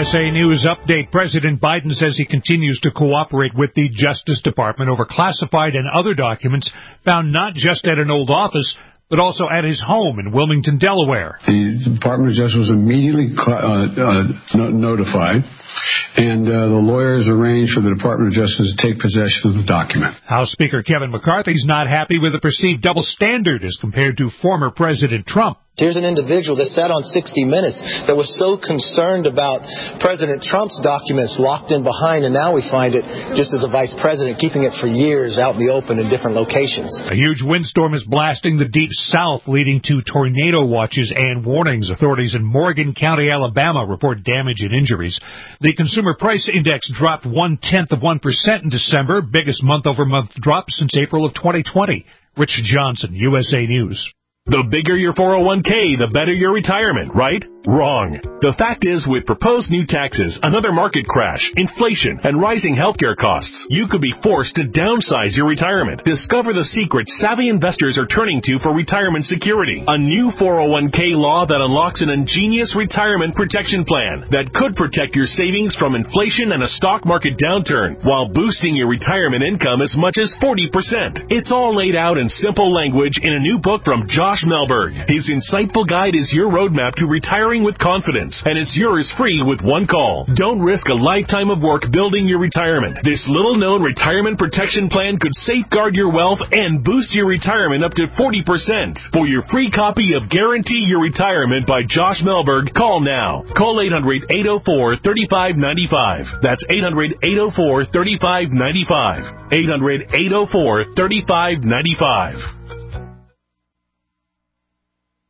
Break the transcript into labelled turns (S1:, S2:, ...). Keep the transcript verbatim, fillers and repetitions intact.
S1: S A News update. President Biden says he continues to cooperate with the Justice Department over classified and other documents found not just at an old office, but also at his home in Wilmington, Delaware.
S2: The Department of Justice was immediately uh, uh, no- notified, and uh, the lawyers arranged for the Department of Justice to take possession of the document.
S1: House Speaker Kevin McCarthy's not happy with the perceived double standard as compared to former President Trump.
S3: Here's an individual that sat on sixty minutes that was so concerned about President Trump's documents locked in behind, and now we find it just as a vice president, keeping it for years out in the open in different locations.
S1: A huge windstorm is blasting the deep south, leading to tornado watches and warnings. Authorities in Morgan County, Alabama, report damage and injuries. The Consumer Price Index dropped one-tenth of one percent in December, biggest month-over-month drop since April of twenty twenty. Rich Johnson, U S A News.
S4: The bigger your four oh one k, the better your retirement, right? Wrong. The fact is, with proposed new taxes, another market crash, inflation, and rising healthcare costs, you could be forced to downsize your retirement. Discover the secret savvy investors are turning to for retirement security. A new four oh one k law that unlocks an ingenious retirement protection plan that could protect your savings from inflation and a stock market downturn while boosting your retirement income as much as forty percent. It's all laid out in simple language in a new book from Josh Melberg. His insightful guide is your roadmap to retiring with confidence, and it's yours free with one call. Don't risk a lifetime of work building your retirement. This little-known retirement protection plan could safeguard your wealth and boost your retirement up to forty percent. For your free copy of Guarantee Your Retirement by Josh Melberg, call now. Call eight hundred, eight oh four, three five nine five. That's eight hundred, eight oh four, three five nine five. eight hundred, eight oh four, three five nine five.